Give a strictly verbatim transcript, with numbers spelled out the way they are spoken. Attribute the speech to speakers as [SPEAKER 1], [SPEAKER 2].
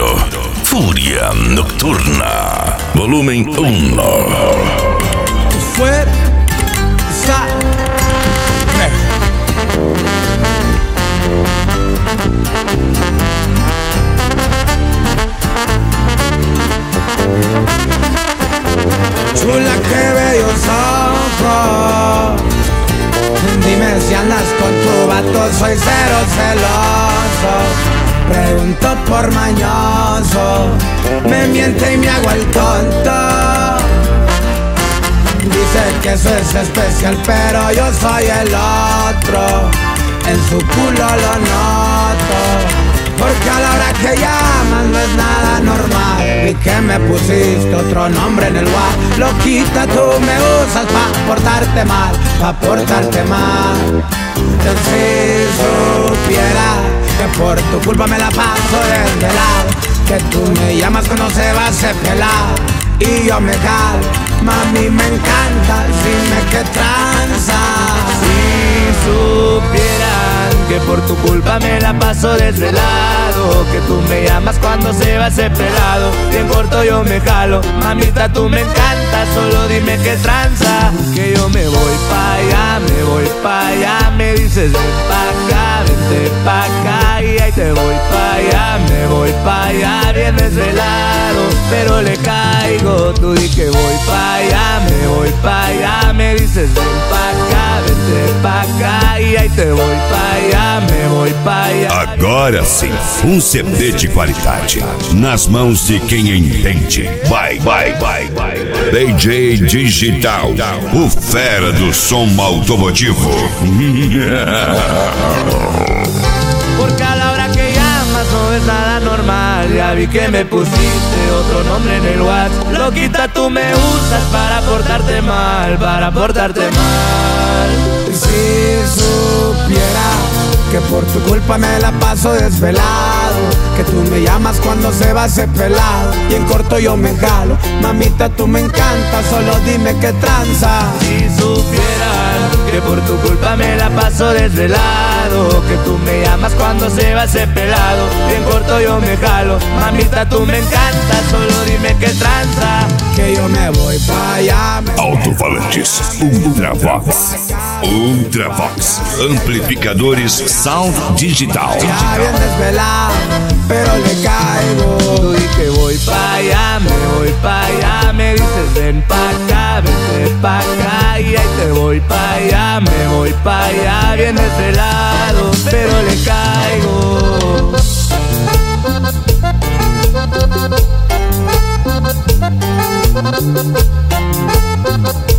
[SPEAKER 1] Furia Nocturna, volumen uno.
[SPEAKER 2] Fuerza. Chula, qué bellos ojos. Dime si andas con tu vato, soy cero celoso. Pregunto por mañoso, me miente y me hago el tonto. Dice que eso es especial, pero yo soy el otro. En su culo lo noto, porque a la hora que llamas no es nada normal. Y que me pusiste otro nombre en el WhatsApp. Loquita, tú me usas pa' portarte mal, pa' portarte mal. Yo si supiera que por tu culpa me la paso desvelado, que tú me llamas cuando se va a hacer pelado y yo me calo. Mami, me encanta, dime qué tranza.
[SPEAKER 3] Si supieran que por tu culpa me la paso desvelado, que tú me llamas cuando se va ese pelado y en corto yo me jalo. Mamita, tú me encanta, solo dime qué tranza. Que yo me voy pa' allá, me voy pa' allá. Me dices ven pa' acá, vente pa' acá. Y ahí te voy pa' allá, me voy pa' allá. Bien desvelado, pero le caigo. Tú di que voy pa' allá, me voy pa' allá. Me dices ven pa' acá, vente pa' acá. E aí te voy pa' allá, me voy pa' allá.
[SPEAKER 1] Agora sim, um C D de qualidade nas mãos de quem entende. Vai, vai, vai, vai. D J Digital, o fera do som automotivo.
[SPEAKER 3] Porque a la hora que llamas no es nada normal. Ya vi que me pusiste otro nombre en el WhatsApp. Loquita, tú me usas para portarte mal, para portarte mal.
[SPEAKER 2] Si supiera que por tu culpa me la paso desvelado, que tú me llamas cuando se va ese pelado y en corto yo me jalo. Mamita, tú me encanta, solo dime qué tranza.
[SPEAKER 3] Si supieran que por tu culpa me la paso desvelado, que tú me llamas cuando se va ese pelado y en corto yo me jalo. Mamita, tú me encanta, solo dime qué tranza.
[SPEAKER 2] Que yo me voy pa' allá.
[SPEAKER 1] Alto-falantes Ultravox. Ultravox. Amplificadores Sound Digital.
[SPEAKER 2] Ya bien desvelado, pero le caigo.
[SPEAKER 3] Tú di que voy pa' allá, me voy pa' allá. Me dices ven pa' acá, vente pa' acá. Y ahí te voy pa' allá, me voy pa' allá. Bien desvelado, pero le caigo.
[SPEAKER 2] Thank you.